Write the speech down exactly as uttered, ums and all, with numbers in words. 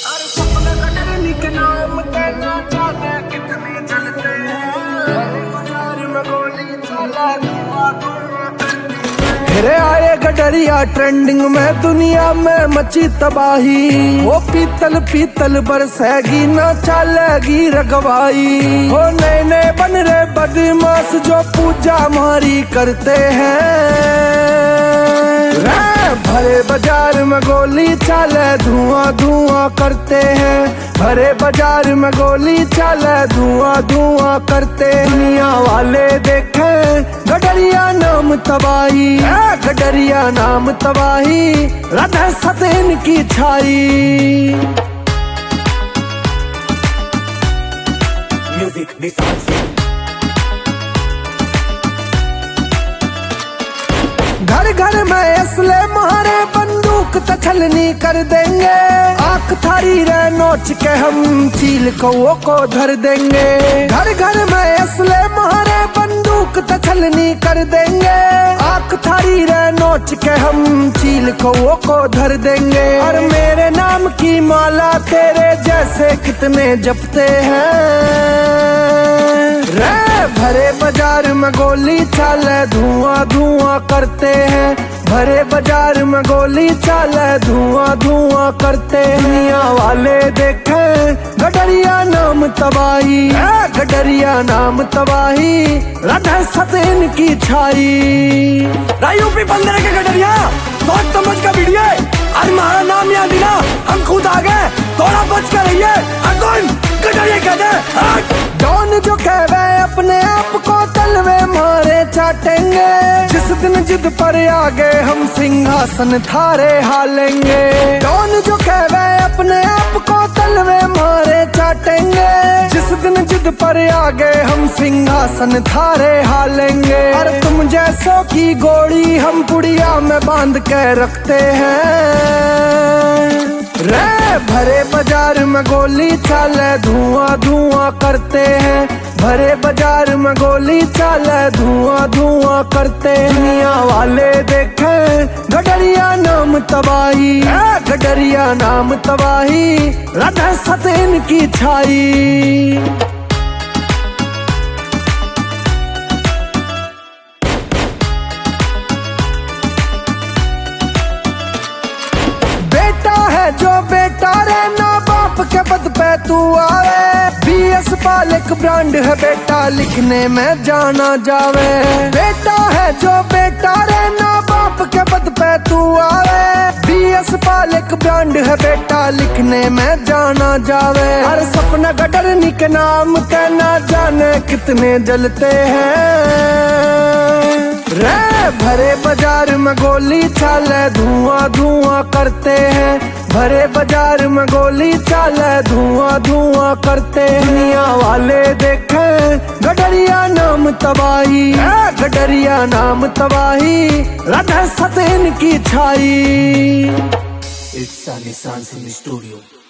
अरे सपने कटने के नाम कहना जाने कितने जलते हैं, बाजार में गोली चला धुआं धुआं करती है। फिर आए गडरिया ट्रेंडिंग में, दुनिया में मची तबाही। वो पीतल पीतल बरसेगी ना चलेगी रगवाई। वो नए नए बन रहे बदमाश जो पूजा हमारी करते हैं। भरे बाजार में गोली चाले धुआं धुआं करते हैं। भरे बाजार में गोली चाले धुआं धुआं करते। दुनिया वाले देखे गडरिया नाम तबाही, गडरिया नाम तबाही, राधा सतेन की छाई। म्यूजिक निशान से घर घर में असले मारे बंदूक तछलनी कर देंगे। आंख थारी रे नोच के हम चील कौओं को धर देंगे। घर घर में असले मारे बंदूक तछलनी कर देंगे। आंख थारी रे नोच के हम चील कौओं को धर देंगे। और मेरे नाम की माला तेरे जैसे कितने जपते हैं। रे भरे बाजार में गोली चाले धुआं धुआं करते हैं। भरे बाजार में गोली चाले धुआं धुआं करते। दुनिया वाले देखे गडरिया नाम तबाही, गडरिया नाम तबाही, राधा सतेन की छाई। यूपी बंदर के गडरिया सोच समझ का वीडियो, आज हमारा नाम याद दिला हम खुद आ गए, थोड़ा बच कर रहिए। अकौन गडरिया कहते डॉन जो कहवे अपने आप को तलवे मारे चाटेंगे। जिस दिन जिद पर आगे हम सिंहासन थारे हालेंगे। डॉन जो कहवे अपने आप को तलवे मारे चाटेंगे। जिस दिन जिद पर आगे हम सिंहासन थारे हालेंगे। और तुम जैसों की गोली हम पुड़िया में बांध के रखते हैं। रे भरे बाजार में गोली चाले धुआं धुआं करते हैं। भरे बाजार में गोली चाले धुआं धुआं करते। दुनिया वाले देखे गडरिया नाम तबाही, गडरिया नाम तबाही, राधा सतेन की छाई। बेटा है जो बेटा रे ना बाप के पद पे तू आवे। बी एस पालिक ब्रांड है बेटा लिखने में जाना जावे। बेटा है जो बेटा रे ना बाप के पद पे तू आवे। बी एस पालिक ब्रांड है बेटा लिखने में जाना जावे। हर सपना गडरनी के नाम के ना जाने कितने जलते हैं। रे भरे बाजार में गोली चाले धुआं धुआं करते हैं। भरे बाजार में गोली चाले धुआं धुआं करते। दुनिया वाले देखे गडरिया नाम तबाही, गडरिया नाम तबाही, राधा सतेन की छाई। It's Sunny Sans in the studio.